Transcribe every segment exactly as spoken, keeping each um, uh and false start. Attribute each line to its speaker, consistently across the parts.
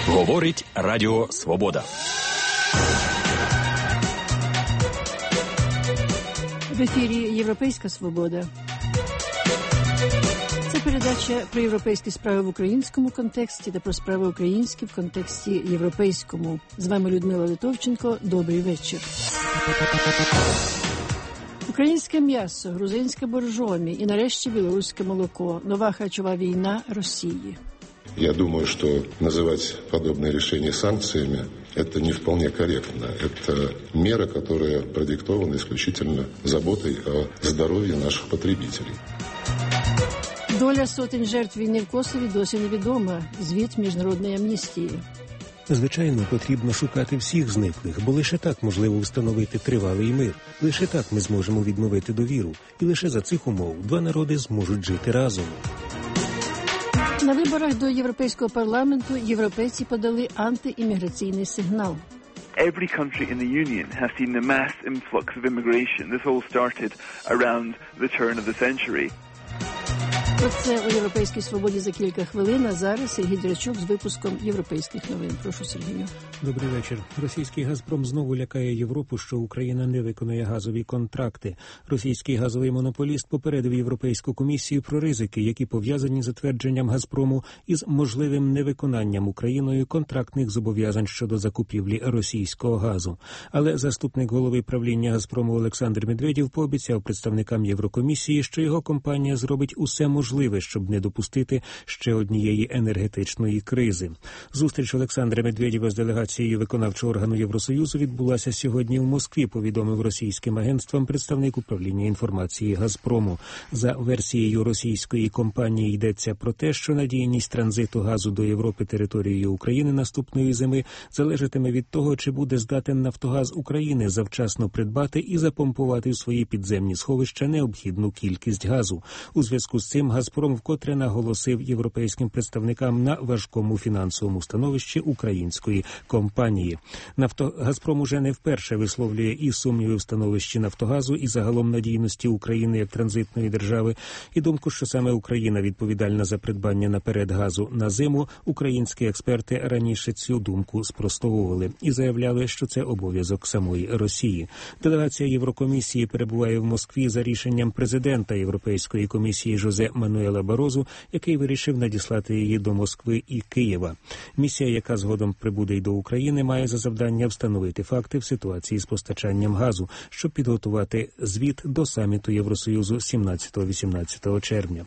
Speaker 1: Говорить Радіо Свобода.
Speaker 2: В ефірі «Європейська свобода». Це передача про європейські справи в українському контексті та про справи українські в контексті європейському. З вами Людмила Литовченко. Добрий вечір. Українське м'ясо, грузинське боржомі і нарешті білоруське молоко. Нова харчова війна Росії.
Speaker 3: Я думаю, что называть подобные решения санкциями – это не вполне корректно. Это мера, которая продиктована исключительно заботой о здоровье наших потребителей.
Speaker 2: Доля сотень жертв війни в Косові досі невідома. Звіт Міжнародної амністії.
Speaker 4: Звичайно, потрібно шукати всіх зниклих, бо лише так можливо встановити тривалий мир. Лише так ми зможемо відновити довіру. І лише за цих умов два народи зможуть жити разом.
Speaker 2: На виборах до Європейського парламенту європейці подали антиімміграційний сигнал.
Speaker 5: Every country in the Union has seen the mass influx of immigration. This all started around the turn of the century.
Speaker 2: Про це у «Європейській свободі» за кілька хвилин, а зараз Сергій Дячук з випуском європейських новин. Прошу, Сергію.
Speaker 4: Добрий вечір. Російський «Газпром» знову лякає Європу, що Україна не виконає газові контракти. Російський газовий монополіст попередив Європейську комісію про ризики, які пов'язані з затвердженням «Газпрому» із можливим невиконанням Україною контрактних зобов'язань щодо закупівлі російського газу. Але заступник голови правління «Газпрому» Олександр Медведєв пообіцяв представникам Єврокомісії, що його компанія зробить усе можливе, можливе, щоб не допустити ще однієї енергетичної кризи. Зустріч Олександра Медведєва з делегацією виконавчого органу Євросоюзу відбулася сьогодні в Москві, повідомив російським агентствам представник управління інформації «Газпрому». За версією російської компанії йдеться про те, що надійність транзиту газу до Європи територією України наступної зими залежатиме від того, чи буде здатен «Нафтогаз України» завчасно придбати і запомпувати в свої підземні сховища необхідну кількість газу. У зв'язку з цим «Газпром» вкотре наголосив європейським представникам на важкому фінансовому становищі української компанії. Нафто... «Газпром» уже не вперше висловлює і сумніви в становищі «Нафтогазу» і загалом надійності України як транзитної держави, і думку, що саме Україна відповідальна за придбання наперед газу на зиму. Українські експерти раніше цю думку спростовували і заявляли, що це обов'язок самої Росії. Делегація Єврокомісії перебуває в Москві за рішенням президента Європейської комісії Жозе Мануела Барозу, який вирішив надіслати її до Москви і Києва. Місія, яка згодом прибуде й до України, має за завдання встановити факти в ситуації з постачанням газу, щоб підготувати звіт до саміту Євросоюзу сімнадцятого-вісімнадцятого червня.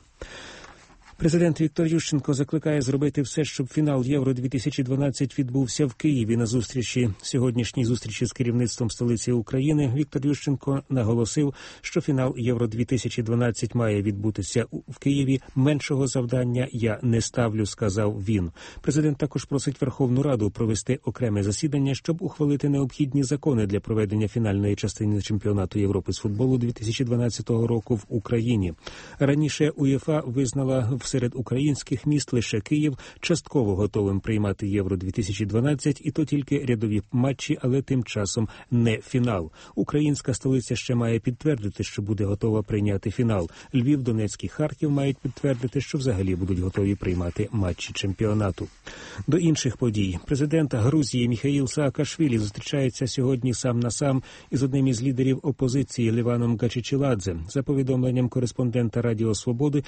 Speaker 4: Президент Віктор Ющенко закликає зробити все, щоб фінал Євро-дві тисячі дванадцять відбувся в Києві. На зустрічі, сьогоднішній зустрічі з керівництвом столиці України, Віктор Ющенко наголосив, що фінал Євро-дві тисячі дванадцять має відбутися в Києві. Меншого завдання я не ставлю, сказав він. Президент також просить Верховну Раду провести окреме засідання, щоб ухвалити необхідні закони для проведення фінальної частини чемпіонату Європи з футболу дві тисячі дванадцятого року в Україні. Раніше УЄФА визнала серед українських міст лише Київ частково готовим приймати Євро-дві тисячі дванадцять, і то тільки рядові матчі, але тим часом не фінал. Українська столиця ще має підтвердити, що буде готова прийняти фінал. Львів, Донецьк і Харків мають підтвердити, що взагалі будуть готові приймати матчі чемпіонату. До інших подій. Президент Грузії Міхаїл Саакашвілі зустрічається сьогодні сам на сам із одним із лідерів опозиції Леваном Гачичеладзе. За повідомленням кореспондента Радіо Свободи,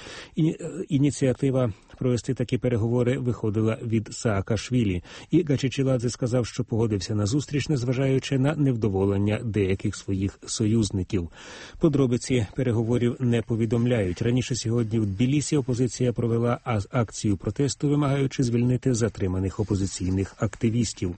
Speaker 4: ініціатива провести такі переговори виходила від Саакашвілі. І Гачичеладзе сказав, що погодився на зустріч, незважаючи на невдоволення деяких своїх союзників. Подробиці переговорів не повідомляють. Раніше сьогодні в Тбілісі опозиція провела акцію протесту, вимагаючи звільнити затриманих опозиційних активістів.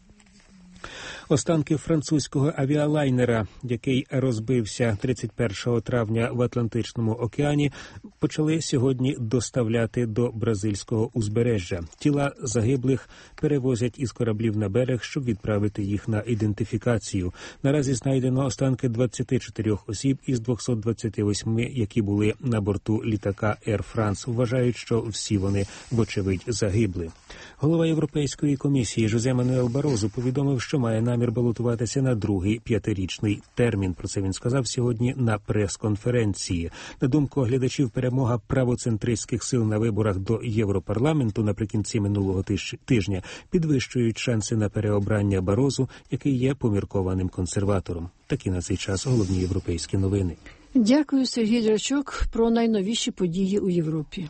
Speaker 4: Останки французького авіалайнера, який розбився тридцять першого травня в Атлантичному океані, почали сьогодні доставляти до бразильського узбережжя. Тіла загиблих перевозять із кораблів на берег, щоб відправити їх на ідентифікацію. Наразі знайдено останки двадцяти чотирьох осіб із двохсот двадцяти восьми, які були на борту літака Air France. Вважають, що всі вони, вочевидь, загибли. Голова Європейської комісії Жозе Мануель Барозу повідомив, що має намір балотуватися на другий п'ятирічний термін. Про це він сказав сьогодні на прес-конференції. На думку оглядачів, перемога правоцентристських сил на виборах до Європарламенту наприкінці минулого тижня підвищують шанси на переобрання Барозу, який є поміркованим консерватором. Такі на цей час головні європейські новини.
Speaker 2: Дякую, Сергій Драчок, про найновіші події у Європі.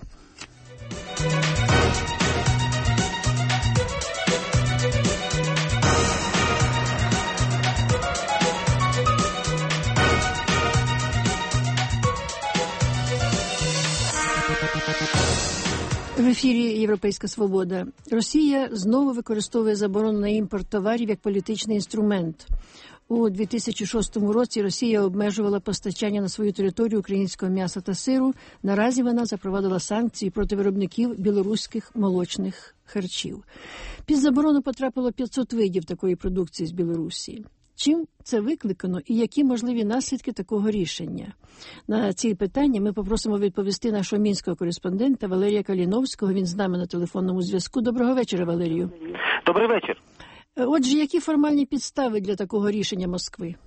Speaker 2: В ефірі «Європейська свобода». Росія знову використовує заборону на імпорт товарів як політичний інструмент. У дві тисячі шостому році Росія обмежувала постачання на свою територію українського м'яса та сиру. Наразі вона запровадила санкції проти виробників білоруських молочних харчів. Під заборону потрапило п'ятсот видів такої продукції з Білорусі. Чим це викликано і які можливі наслідки такого рішення? На ці питання ми попросимо відповісти нашого мінського кореспондента Валерія Каліновського. Він з нами на телефонному зв'язку. Доброго вечора, Валерію.
Speaker 6: Добрий вечір.
Speaker 2: Отже, які формальні підстави для такого рішення Москви?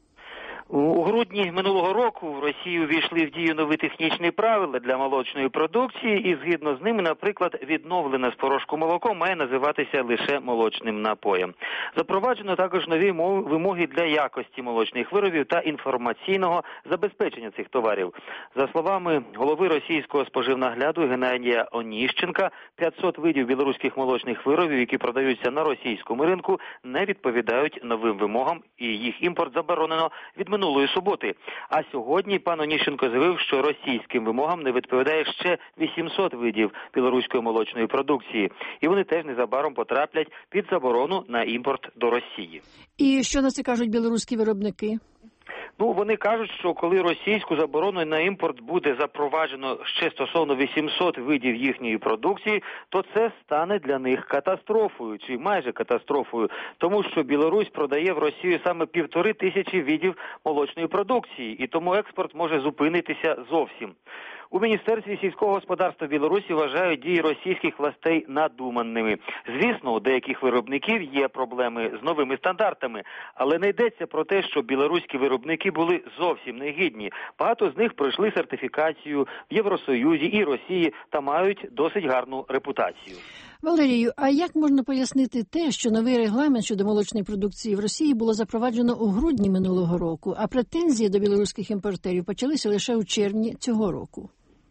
Speaker 6: У грудні минулого року в Росію увійшли в дію нові технічні правила для молочної продукції, і згідно з ними, наприклад, відновлене з порошку молоко має називатися лише молочним напоєм. Запроваджено також нові вимоги для якості молочних виробів та інформаційного забезпечення цих товарів. За словами голови російського споживнагляду Геннадія Оніщенка, п'ятсот видів білоруських молочних виробів, які продаються на російському ринку, не відповідають новим вимогам, і їх імпорт заборонено від минулої суботи. А сьогодні пан Оніщенко заявив, що російським вимогам не відповідає ще вісімсот видів білоруської молочної продукції. І вони теж незабаром потраплять під заборону на імпорт до Росії.
Speaker 2: І що на це кажуть білоруські виробники?
Speaker 6: Ну, вони кажуть, що коли російську заборону на імпорт буде запроваджено ще стосовно вісімсот видів їхньої продукції, то це стане для них катастрофою, чи майже катастрофою, тому що Білорусь продає в Росію саме півтори тисячі видів молочної продукції, і тому експорт може зупинитися зовсім. У Міністерстві сільського господарства Білорусі вважають дії російських властей надуманими. Звісно, у деяких виробників є проблеми з новими стандартами, але не йдеться про те, що білоруські виробники були зовсім негідні. Багато з них пройшли сертифікацію в Євросоюзі і Росії та мають досить гарну репутацію.
Speaker 2: Валерію, а як можна пояснити те, що новий регламент щодо молочної продукції в Росії було запроваджено у грудні минулого року, а претензії до білоруських імпортерів почалися лише у червні цього року?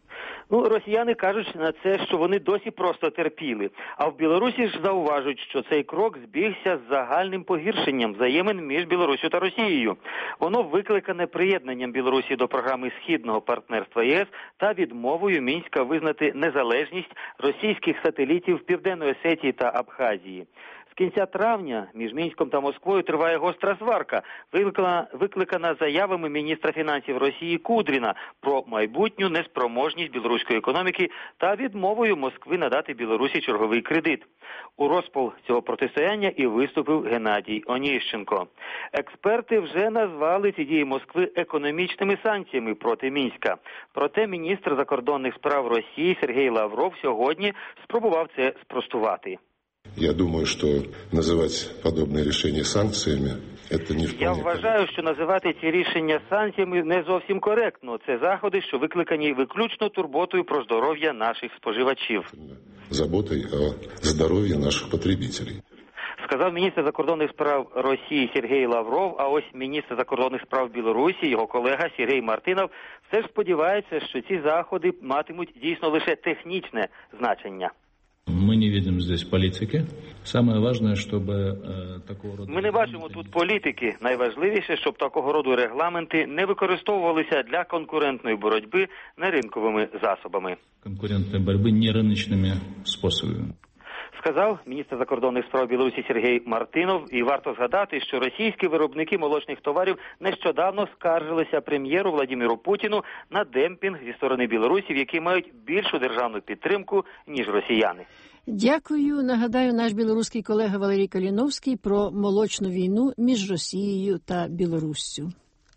Speaker 6: Ну, росіяни кажуть на це, що вони досі просто терпіли. А в Білорусі ж зауважують, що цей крок збігся з загальним погіршенням взаємин між Білоруссю та Росією. Воно викликане приєднанням Білорусі до програми Східного партнерства ЄС та відмовою Мінська визнати незалежність російських сателітів Південної Осетії та Абхазії. З кінця травня між Мінськом та Москвою триває гостра сварка, викликана, викликана заявами міністра фінансів Росії Кудріна про майбутню неспроможність білоруської економіки та відмовою Москви надати Білорусі черговий кредит. У розпал цього протистояння і виступив Геннадій Оніщенко. Експерти вже назвали ці дії Москви економічними санкціями проти Мінська. Проте міністр закордонних справ Росії Сергій Лавров сьогодні спробував це спростувати.
Speaker 3: Я думаю, що називати подобне рішення санкціями – це не вполне.
Speaker 6: Я вважаю, що називати ці рішення санкціями не зовсім коректно. Це заходи, що викликані виключно турботою про здоров'я наших споживачів.
Speaker 3: Заботою о здоров'ї наших потребителів.
Speaker 6: Сказав міністр закордонних справ Росії Сергій Лавров, а ось міністр закордонних справ Білорусі, його колега Сергій Мартинов, все ж сподівається, що ці заходи матимуть дійсно лише технічне значення.
Speaker 7: Ми не бачимо тут політики. Саме важливе, щоб такого роду...
Speaker 6: Ми не бачимо тут політики. Найважливіше, щоб такого роду регламенти не використовувалися для конкурентної боротьби неринковими засобами.
Speaker 7: Конкурентної боротьби неринковими способами.
Speaker 6: Сказав міністр закордонних справ Білорусі Сергій Мартинов. І варто згадати, що російські виробники молочних товарів нещодавно скаржилися прем'єру Владимиру Путіну на демпінг зі сторони білорусів, які мають більшу державну підтримку, ніж росіяни.
Speaker 2: Дякую. Нагадаю, наш білоруський колега Валерій Каліновський про молочну війну між Росією та Білоруссю.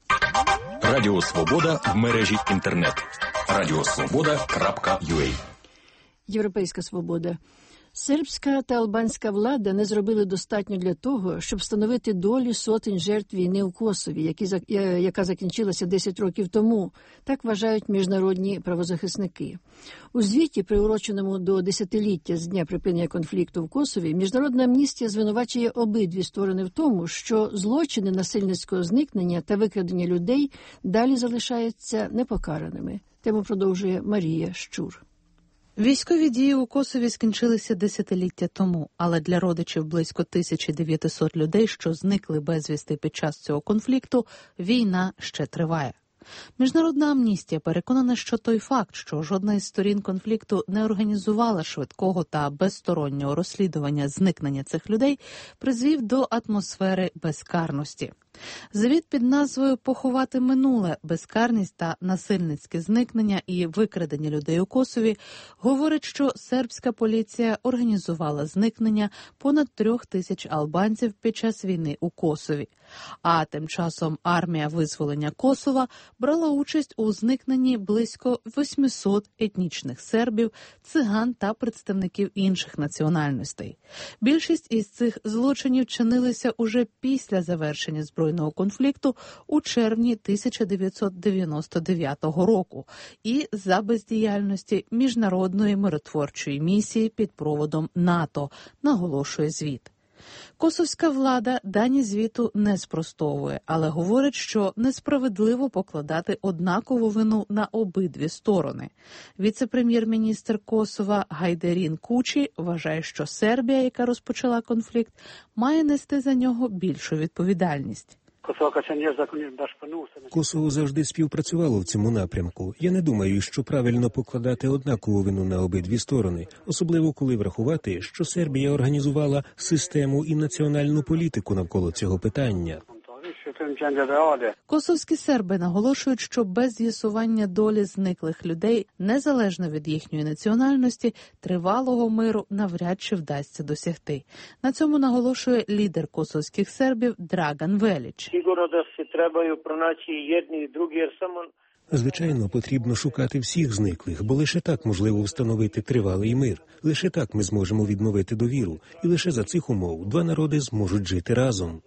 Speaker 1: Радіо Свобода в мережі інтернет. радіо свобода крапка ю а.
Speaker 2: Європейська свобода. Сербська та албанська влада не зробили достатньо для того, щоб встановити долі сотень жертв війни у Косові, які, яка закінчилася десять років тому, так вважають міжнародні правозахисники. У звіті, приуроченому до десятиліття з дня припинення конфлікту в Косові, Міжнародна амністія звинувачує обидві сторони в тому, що злочини насильницького зникнення та викрадення людей далі залишаються непокараними. Тему продовжує Марія Щур.
Speaker 8: Військові дії у Косові скінчилися десятиліття тому, але для родичів близько тисяча дев'ятсот людей, що зникли безвісти під час цього конфлікту, війна ще триває. Міжнародна амністія переконана, що той факт, що жодна із сторін конфлікту не організувала швидкого та безстороннього розслідування зникнення цих людей, призвів до атмосфери безкарності. Звіт під назвою «Поховати минуле. Безкарність та насильницьке зникнення і викрадення людей у Косові» говорить, що сербська поліція організувала зникнення понад трьох тисяч албанців під час війни у Косові. А тим часом армія визволення Косова брала участь у зникненні близько восьмисот етнічних сербів, циган та представників інших національностей. Більшість із цих злочинів чинилися уже після завершення збройного конфлікту у червні тисяча дев'ятсот дев'яносто дев'ятого року і за бездіяльності міжнародної миротворчої місії під проводом НАТО, наголошує звіт. Косовська влада дані звіту не спростовує, але говорить, що несправедливо покладати однакову вину на обидві сторони. Віце-прем'єр-міністр Косова Гайдарін Кучі вважає, що Сербія, яка розпочала конфлікт, має нести за нього більшу відповідальність.
Speaker 4: Косово завжди співпрацювало в цьому напрямку. Я не думаю, що правильно покладати однакову вину на обидві сторони, особливо коли врахувати, що Сербія організувала систему і національну політику навколо цього питання.
Speaker 8: Косовські серби наголошують, що без з'ясування долі зниклих людей, незалежно від їхньої національності, тривалого миру навряд чи вдасться досягти. На цьому наголошує лідер косовських сербів Драган Веліч.
Speaker 4: Звичайно, потрібно шукати всіх зниклих, бо лише так можливо встановити тривалий мир. Лише так ми зможемо відновити довіру. І лише за цих умов два народи зможуть жити разом.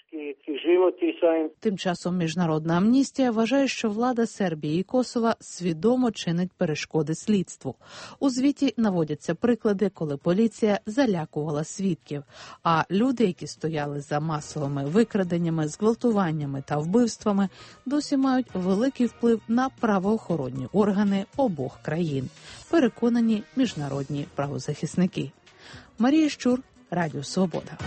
Speaker 8: Тим часом Міжнародна амністія вважає, що влада Сербії і Косова свідомо чинить перешкоди слідству. У звіті наводяться приклади, коли поліція залякувала свідків, а люди, які стояли за масовими викраденнями, зґвалтуваннями та вбивствами, досі мають великий вплив на правоохоронні органи обох країн, переконані міжнародні правозахисники. Марія Щур, Радіо Свобода.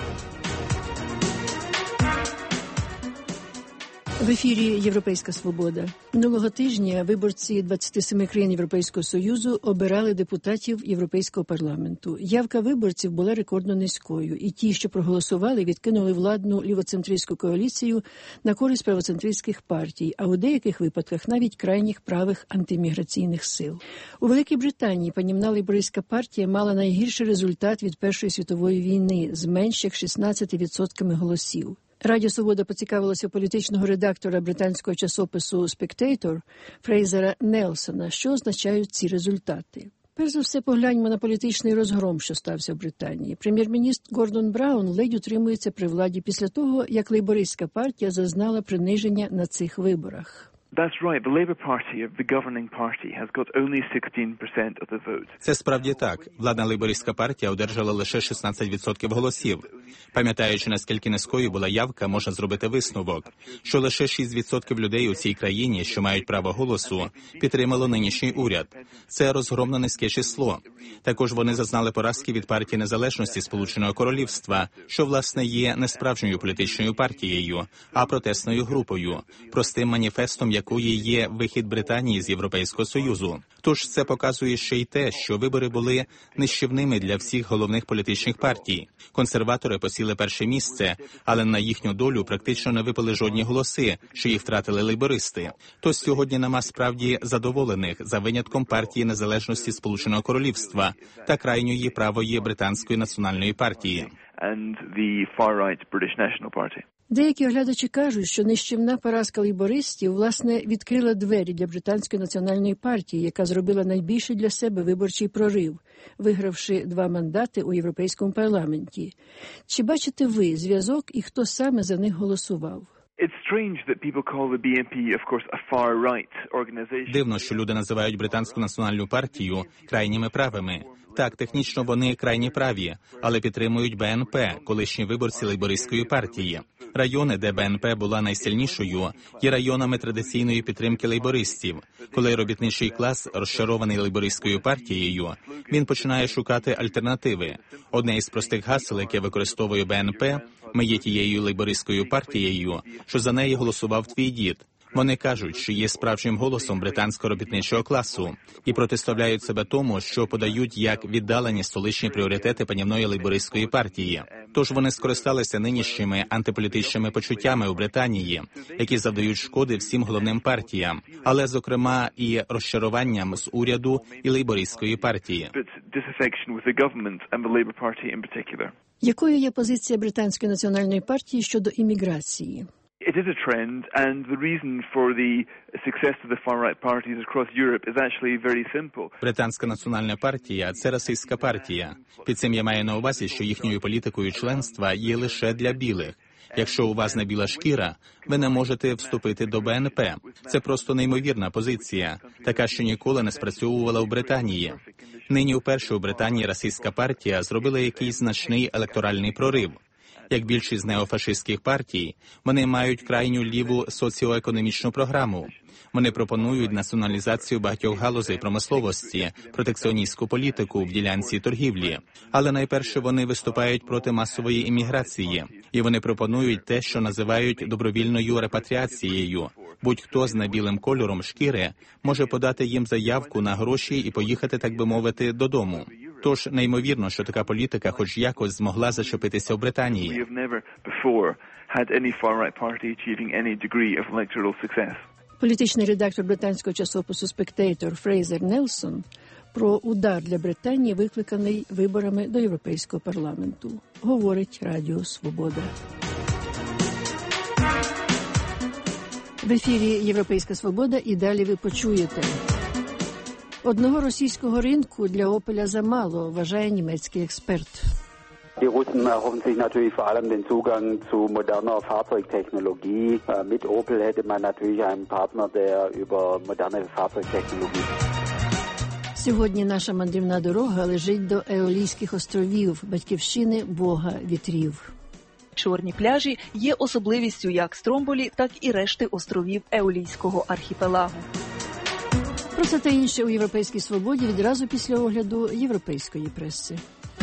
Speaker 2: В ефірі «Європейська свобода». Минулого тижня виборці двадцяти семи країн Європейського Союзу обирали депутатів Європейського парламенту. Явка виборців була рекордно низькою, і ті, що проголосували, відкинули владну лівоцентристську коаліцію на користь правоцентристських партій, а у деяких випадках навіть крайніх правих антиміграційних сил. У Великій Британії панівна лейбористська партія мала найгірший результат від Першої світової війни з менш як шістнадцяти відсотками голосів. Радіо «Свобода» поцікавилося політичного редактора британського часопису «Спектейтор» Фрейзера Нелсона, що означають ці результати. Перш за все, погляньмо на політичний розгром, що стався в Британії. Прем'єр-міністр Гордон Браун ледь утримується при владі після того, як лейбористська партія зазнала приниження на цих виборах.
Speaker 5: That's right. The Labour Party, the governing party, has got only sixteen percent of the vote.
Speaker 9: Це справді так. Владна лейбористська партія одержала лише шістнадцять відсотків голосів. Пам'ятаючи, наскільки низькою була явка, можна зробити висновок, що лише шість відсотків людей у цій країні, що мають право голосу, підтримало нинішній уряд. Це розгромно низьке число. Також вони зазнали поразки від партії Незалежності Сполученого Королівства, що, власне, є не справжньою політичною партією, а протестною групою, простим маніфестом, якої є вихід Британії з Європейського Союзу. Тож це показує ще й те, що вибори були нищівними для всіх головних політичних партій. Консерватори посіли перше місце, але на їхню долю практично не випали жодні голоси, що їх втратили лейбористи. Тож сьогодні нема справді задоволених, за винятком партії Незалежності Сполученого Королівства та крайньої правої Британської національної партії.
Speaker 5: And the far-right British National Party.
Speaker 2: Деякі оглядачі кажуть, що нищівна поразка лейбористів, власне, відкрила двері для Британської національної партії, яка зробила найбільший для себе виборчий прорив, вигравши два мандати у Європейському парламенті. Чи бачите ви зв'язок і хто саме за них голосував?
Speaker 9: Дивно, що люди називають Британську національну партію крайніми правими. Так, технічно вони крайні праві, але підтримують Бе Ен Пе, колишні виборці лейбористської партії. Райони, де Бе Ен Пе була найсильнішою, є районами традиційної підтримки лейбористів. Коли робітничий клас розчарований лейбористською партією, він починає шукати альтернативи. Одне із простих гасел, яке використовує Бе Ен Пе, ми є тією лейбористською партією, що за неї голосував твій дід. Вони кажуть, що є справжнім голосом британського робітничого класу і протиставляють себе тому, що подають як віддалені столичні пріоритети панівної лейбористської партії. Тож вони скористалися нинішніми антиполітичними почуттями у Британії, які завдають шкоди всім головним партіям, але, зокрема, і розчаруванням з уряду і лейбористської партії.
Speaker 2: Якою є позиція Британської національної партії щодо імміграції?
Speaker 5: It is a trend, and the reason for the success of the far-right parties across Europe is actually very simple.
Speaker 9: Британська національна партія – це расистська партія. Під цим я маю на увазі, що їхньою політикою членства є лише для білих. Якщо у вас не біла шкіра, ви не можете вступити до Бе Ен Пе. Це просто неймовірна позиція, така, що ніколи не спрацьовувала в Британії. Нині вперше у Британії расистська партія зробила якийсь значний електоральний прорив. Як більшість неофашистських партій, вони мають крайню ліву соціоекономічну програму. Вони пропонують націоналізацію багатьох галузей промисловості, протекціоністську політику в ділянці торгівлі. Але найперше вони виступають проти масової імміграції. І вони пропонують те, що називають добровільною репатріацією. Будь-хто з небілим кольором шкіри може подати їм заявку на гроші і поїхати, так би мовити, додому. Тож, неймовірно, що така політика хоч якось змогла зачепитися в Британії.
Speaker 2: Політичний редактор британського часопису «Спектейтор» Фрейзер Нельсон про удар для Британії, викликаний виборами до Європейського парламенту. Говорить Радіо Свобода. В ефірі «Європейська Свобода» і далі ви почуєте. Одного російського ринку для «Опеля» замало, вважає німецький експерт.
Speaker 10: Die Russen erhoffen sich natürlich vor allem den Zugang zu moderner Fahrzeugtechnologie. Mit Opel hätte man natürlich einen Partner, der über moderne Fahrzeugtechnologie.
Speaker 2: Сьогодні наша мандрівна дорога лежить до Еолійських островів, батьківщини Бога вітрів.
Speaker 11: Чорні пляжі є особливістю як Стромболі, так і решти островів Еолійського архіпелагу.
Speaker 2: Про це та інше у «Європейській свободі» відразу після огляду європейської преси.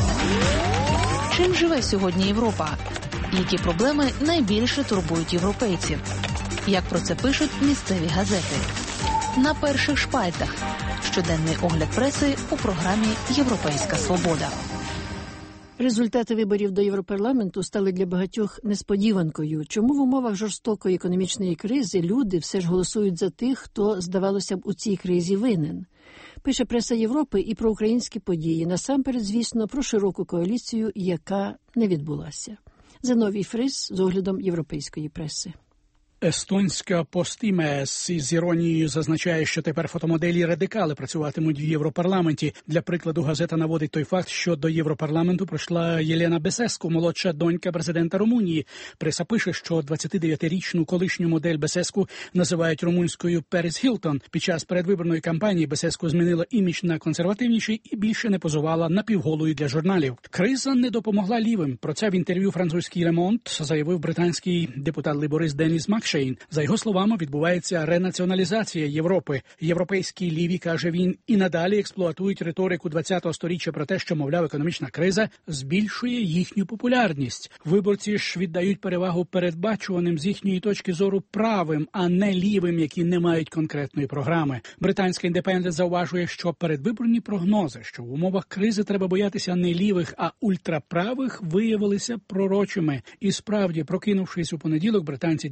Speaker 8: Чим живе сьогодні Європа? Які проблеми найбільше турбують європейців? Як про це пишуть місцеві газети? На перших шпальтах. Щоденний огляд преси у програмі «Європейська свобода».
Speaker 2: Результати виборів до Європарламенту стали для багатьох несподіванкою. Чому в умовах жорстокої економічної кризи люди все ж голосують за тих, хто, здавалося б, у цій кризі винен? Пише преса Європи і про українські події. Насамперед, звісно, про широку коаліцію, яка не відбулася. Зиновій Фрис з оглядом європейської преси.
Speaker 12: Естонська Постімес із іронією зазначає, що тепер фотомоделі-радикали працюватимуть в Європарламенті. Для прикладу, газета наводить той факт, що до Європарламенту пройшла Єлена Бесеску, молодша донька президента Румунії. Преса пише, що двадцятидев'ятирічну колишню модель Бесеску називають румунською Перес Хілтон. Під час передвиборної кампанії Бесеску змінила імідж на консервативніший і більше не позувала напівголою для журналів. Криза не допомогла лівим. Про це в інтерв'ю французький Le Monde заявив британський депутат-лейборист Деніс Макшейн. За його словами, відбувається ренаціоналізація Європи. Європейські ліві, каже він, і надалі експлуатують риторику ХХ століття про те, що, мовляв, економічна криза збільшує їхню популярність. Виборці ж віддають перевагу передбачуваним з їхньої точки зору правим, а не лівим, які не мають конкретної програми. Британська «Індепендент» зауважує, що передвиборні прогнози, що в умовах кризи треба боятися не лівих, а ультраправих, виявилися пророчими. І справді, прокинувшись у понеділок, британці дізналися,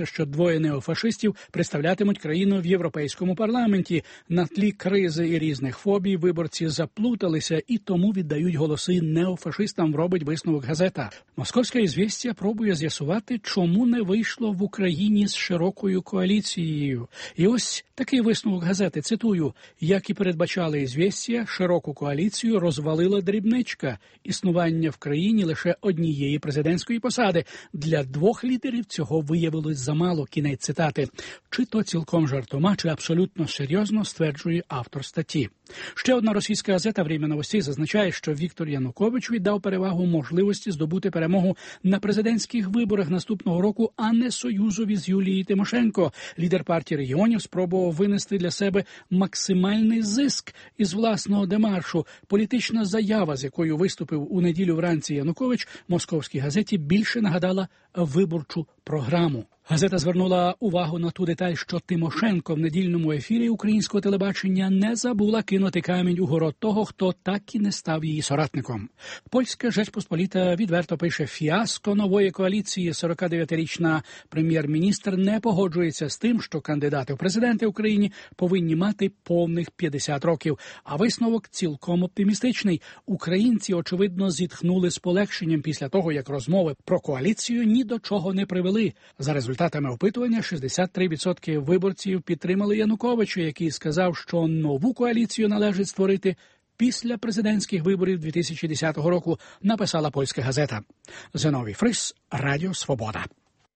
Speaker 12: повідомляється, що двоє неофашистів представлятимуть країну в Європейському парламенті. На тлі кризи і різних фобій виборці заплуталися і тому віддають голоси неофашистам, робить висновок газета. Московська «Ізвєстія» пробує з'ясувати, чому не вийшло в Україні з широкою коаліцією. І ось такий висновок газети, цитую: «Як і передбачали «Ізвєстія», широку коаліцію розвалила дрібничка. Існування в країні лише однієї президентської посади. Для двох лідерів цього виявилось замало». Кінець цитати. Чи то цілком жартома, чи абсолютно серйозно, стверджує автор статті. Ще одна російська газета «Время новостей» зазначає, що Віктор Янукович віддав перевагу можливості здобути перемогу на президентських виборах наступного року, а не союзові з Юлією Тимошенко. Лідер партії регіонів спробував винести для себе максимальний зиск із власного демаршу. Політична заява, з якою виступив у неділю вранці Янукович, московській газеті більше нагадала виборчу програму. Газета звернула увагу на ту деталь, що Тимошенко в недільному ефірі українського телебачення не забула кинути камінь у город того, хто так і не став її соратником. Польська «Жечпосполіта» відверто пише: фіаско нової коаліції. сорокадев'ятирічна прем'єр-міністр не погоджується з тим, що кандидати в президенти Україні повинні мати повних п'ятдесят років. А висновок цілком оптимістичний. Українці, очевидно, зітхнули з полегшенням після того, як розмови про коаліцію ні до чого не привели. За результатами опитування шістдесят три відсотки виборців підтримали Януковича, який сказав, що нову коаліцію належить створити після президентських виборів дві тисячі десятого року, написала польська газета. Зиновій Фрис, Радіо Свобода.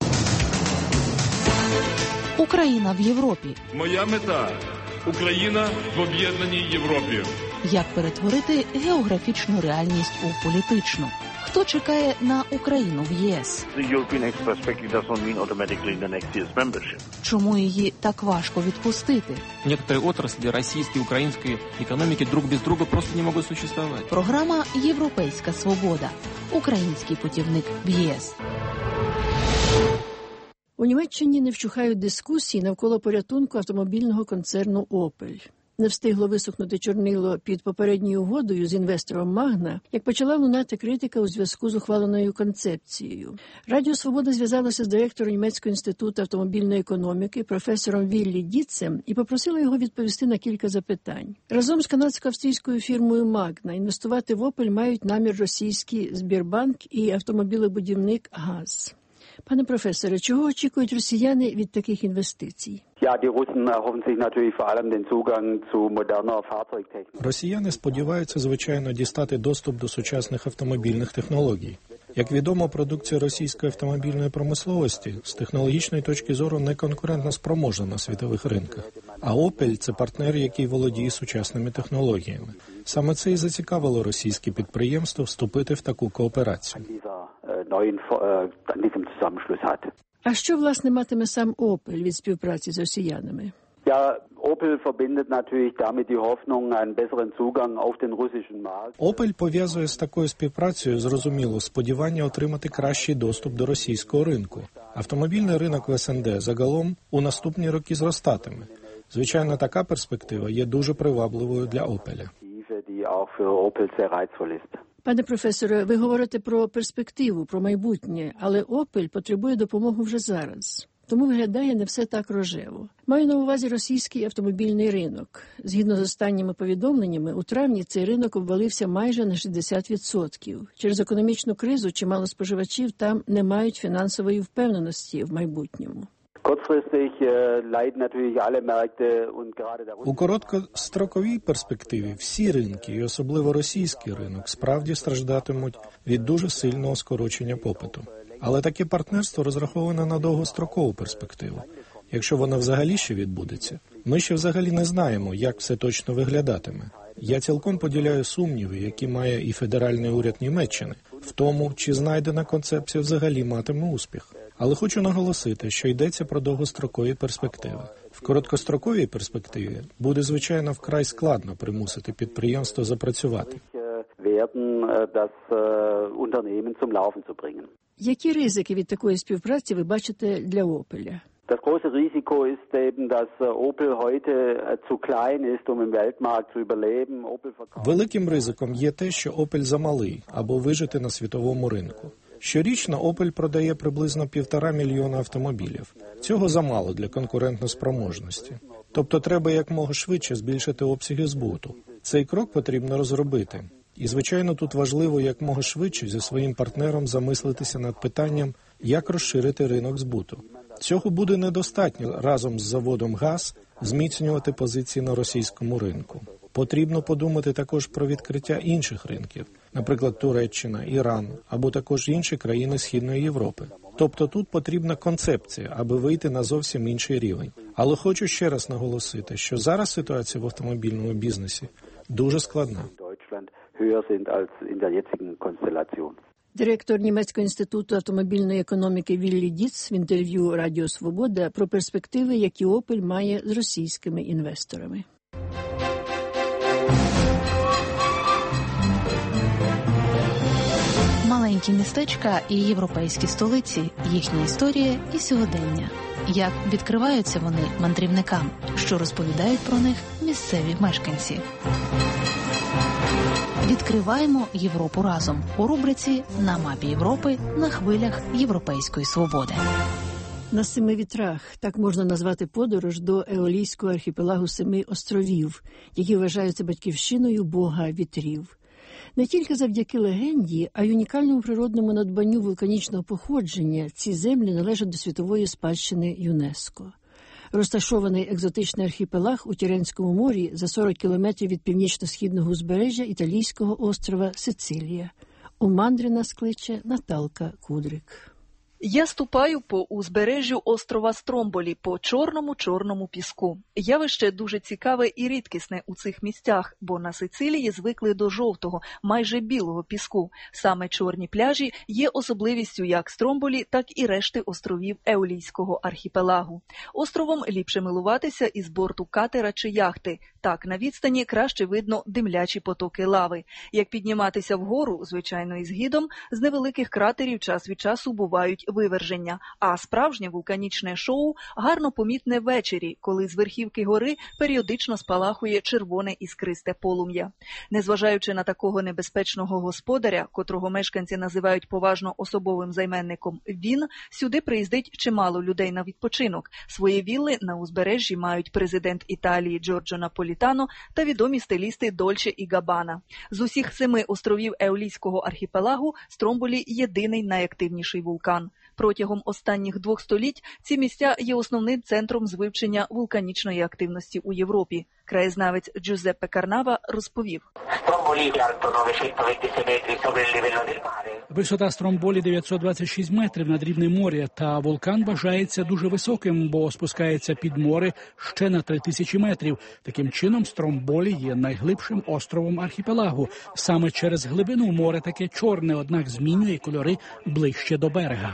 Speaker 8: Україна в Європі.
Speaker 13: Моя мета – Україна в об'єднаній Європі.
Speaker 8: Як перетворити географічну реальність у політичну? Хто чекає на Україну в ЄС? Чому її так важко відпустити?
Speaker 14: Некоторые отрасли российской и украинской экономики друг без друга просто не могут существовать.
Speaker 8: Програма «Європейська свобода». Український путівник в ЄС.
Speaker 2: У Німеччині не вщухають дискусії навколо порятунку автомобільного концерну «Опель». Не встигло висохнути чорнило під попередньою угодою з інвестором Магна, як почала лунати критика у зв'язку з ухваленою концепцією. Радіо «Свобода» зв'язалося з директором Німецького інституту автомобільної економіки, професором Віллі Дітцем, і попросила його відповісти на кілька запитань. Разом з канадсько-австрійською фірмою Магна інвестувати в «Опель» мають намір російський Сбірбанк і автомобілебудівник ГАЗ. Пане професоре, чого очікують росіяни від таких інвестицій?
Speaker 15: Росіяни сподіваються, звичайно, дістати доступ до сучасних автомобільних технологій. Як відомо, продукція російської автомобільної промисловості з технологічної точки зору не конкурентно спроможна на світових ринках. А «Опель» – це партнер, який володіє сучасними технологіями. Саме це і зацікавило російське підприємство вступити в таку кооперацію.
Speaker 2: А що, власне, матиме сам «Опель» від співпраці з росіянами?
Speaker 15: «Опель» пов'язує з такою співпрацею, зрозуміло, сподівання отримати кращий доступ до російського ринку. Автомобільний ринок в СНД загалом у наступні роки зростатиме. Звичайно, така перспектива є дуже привабливою для «Опеля».
Speaker 2: Пане професоре, ви говорите про перспективу, про майбутнє, але «Опель» потребує допомоги вже зараз. Тому виглядає не все так рожево. Маю на увазі російський автомобільний ринок. Згідно з останніми повідомленнями, у травні цей ринок обвалився майже на шістдесят відсотків. Через економічну кризу чимало споживачів там не мають фінансової впевненості в майбутньому.
Speaker 15: У короткостроковій перспективі всі ринки, і особливо російський ринок, справді страждатимуть від дуже сильного скорочення попиту. Але таке партнерство розраховане на довгострокову перспективу. Якщо воно взагалі ще відбудеться, ми ще взагалі не знаємо, як все точно виглядатиме. Я цілком поділяю сумніви, які має і федеральний уряд Німеччини, в тому, чи знайдена концепція взагалі матиме успіх. Але хочу наголосити, що йдеться про довгострокові перспективи. В короткостроковій перспективі буде, звичайно, вкрай складно примусити підприємство запрацювати.
Speaker 2: Які ризики від такої співпраці ви бачите для «Опеля»?
Speaker 10: Das große Risiko ist eben, dass Opel heute zu klein ist, um im Weltmarkt zu überleben.
Speaker 15: Великим ризиком є те, що «Опель» замалий, або вижити на світовому ринку. Щорічно Opel продає приблизно півтора мільйона автомобілів. Цього замало для конкурентоспроможності. Тобто треба якмога швидше збільшити обсяги збуту. Цей крок потрібно розробити. І, звичайно, тут важливо якмога швидше зі своїм партнером замислитися над питанням, як розширити ринок збуту. Цього буде недостатньо разом з заводом ГАЗ зміцнювати позиції на російському ринку. Потрібно подумати також про відкриття інших ринків, наприклад, Туреччина, Іран, або також інші країни Східної Європи. Тобто тут потрібна концепція, аби вийти на зовсім інший рівень. Але хочу ще раз наголосити, що зараз ситуація в автомобільному бізнесі дуже складна.
Speaker 2: Директор Німецького інституту автомобільної економіки Віллі Діц в інтерв'ю Радіо Свобода про перспективи, які Opel має з російськими інвесторами.
Speaker 8: Маленькі містечка і європейські столиці, їхня історія і сьогодення. Як відкриваються вони мандрівникам, що розповідають про них місцеві мешканці. Відкриваємо Європу разом у рубриці «На мапі Європи» на хвилях Європейської свободи.
Speaker 2: На семи вітрах – так можна назвати подорож до Еолійського архіпелагу семи островів, які вважаються батьківщиною бога вітрів. Не тільки завдяки легенді, а й унікальному природному надбанню вулканічного походження ці землі належать до світової спадщини ЮНЕСКО. Розташований екзотичний архіпелаг у Тіренському морі за сорок кілометрів від північно-східного узбережжя італійського острова Сицилія. У мандрі нас кличе Наталка Кудрик.
Speaker 11: Я ступаю по узбережжю острова Стромболі, по чорному-чорному піску. Явище дуже цікаве і рідкісне у цих місцях, бо на Сицилії звикли до жовтого, майже білого піску. Саме чорні пляжі є особливістю як Стромболі, так і решти островів Еолійського архіпелагу. Островом ліпше милуватися із борту катера чи яхти. Так, на відстані краще видно димлячі потоки лави. Як підніматися вгору, звичайно, із гідом, з невеликих кратерів час від часу бувають виверження, а справжнє вулканічне шоу гарно помітне ввечері, коли з верхівки гори періодично спалахує червоне іскристе полум'я. Незважаючи на такого небезпечного господаря, котрого мешканці називають поважно особовим займенником він, сюди приїздить чимало людей на відпочинок. Свої вілли на узбережжі мають президент Італії Джорджо Наполітано та відомі стилісти Дольче і Габбана. З усіх семи островів Еолійського архіпелагу Стромболі єдиний найактивніший вулкан. Протягом останніх двох століть ці місця є основним центром з вивчення вулканічної активності у Європі. Краєзнавець Джузеппе Карнава розповів.
Speaker 12: Висота Стромболі дев'ятсот двадцять шість метрів над рівнем моря, та вулкан вважається дуже високим, бо спускається під море ще на три тисячі метрів. Таким чином, Стромболі є найглибшим островом архіпелагу. Саме через глибину море таке чорне, однак змінює кольори ближче до берега.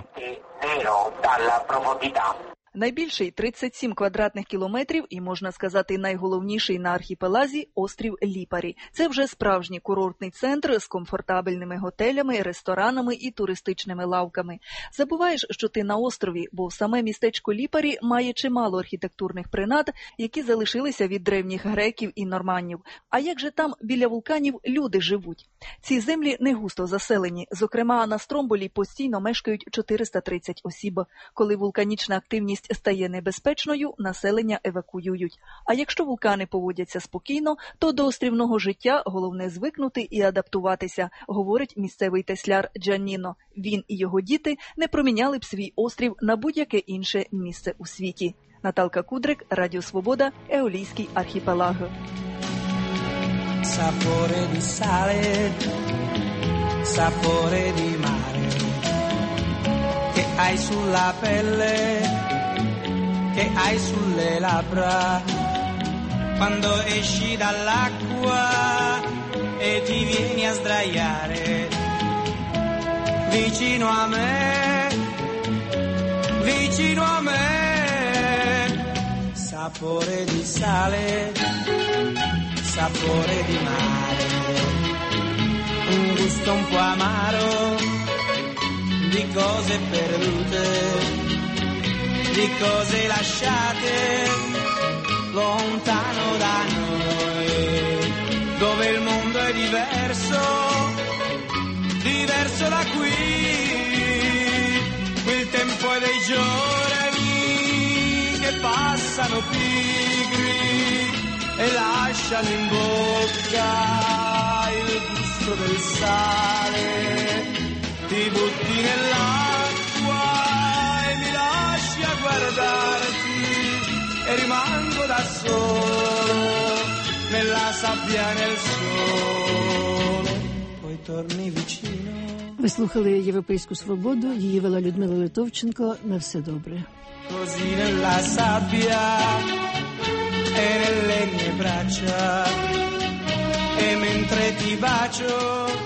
Speaker 11: Найбільший – тридцять сім квадратних кілометрів і, можна сказати, найголовніший на архіпелазі – острів Ліпарі. Це вже справжній курортний центр з комфортабельними готелями, ресторанами і туристичними лавками. Забуваєш, що ти на острові, бо саме містечко Ліпарі має чимало архітектурних принад, які залишилися від древніх греків і норманнів. А як же там біля вулканів люди живуть? Ці землі не густо заселені. Зокрема, на Стромболі постійно мешкають чотириста тридцять осіб. Коли вулканічна активність стає небезпечною, населення евакуюють. А якщо вулкани поводяться спокійно, то до острівного життя головне звикнути і адаптуватися, говорить місцевий тесляр Джанніно. Він і його діти не проміняли б свій острів на будь-яке інше місце у світі. Наталка Кудрик, Радіо Свобода, Еолійський архіпелаг.
Speaker 16: Sapore di sale, sapore di mare, che hai sulla pelle, che hai sulle labbra, quando esci dall'acqua e ti vieni a sdraiare vicino a me, vicino a me. Sapore di sale, sapore di mare, un gusto un po' amaro di cose perdute, di cose lasciate lontano da noi, dove il mondo è diverso, diverso da qui. tempo è dei giorni che passano pigri e lasciano in bocca il gusto del sale. Ti butti nell'acqua e mi lasci a guardarti e rimango da solo nella sabbia e nel sole. Poi torni vicino.
Speaker 2: Ви слухали «Європейську свободу», її вела Людмила Литовченко. На все добре.
Speaker 16: Così nella sabbia e nelle mie braccia e mentre ti bacio